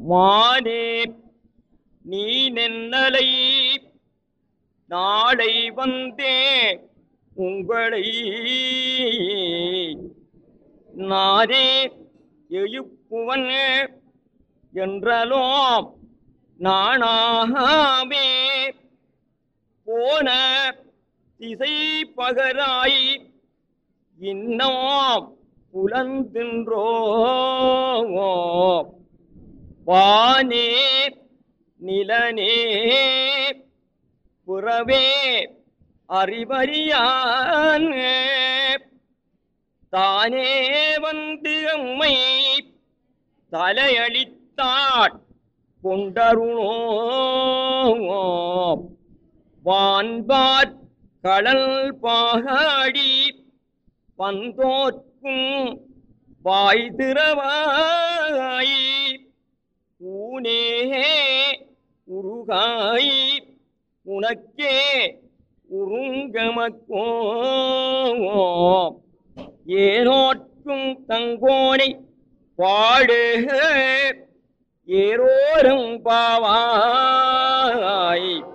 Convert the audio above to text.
மானே நீ நென்னலை நாளை வந்தே உங்களை நானே எழுப்புவன் என்றலும் நானாமே போன திசை பகராய் இன்னும் புலந்தின்றோ வானே நிலனே புறவே அறிவறியான் தானே வந்து அம்மை தலையளித்தாட் கொண்டருணோ வான்பாற் கடல் பாடி வந்தோர்க்கும் வாய் திறவாய் ஊனே உருகாய் உனக்கே உருங்கமக்கோ ஏனோட்கும் தங்கோனை பாடு ஏரோரும் பாவாய்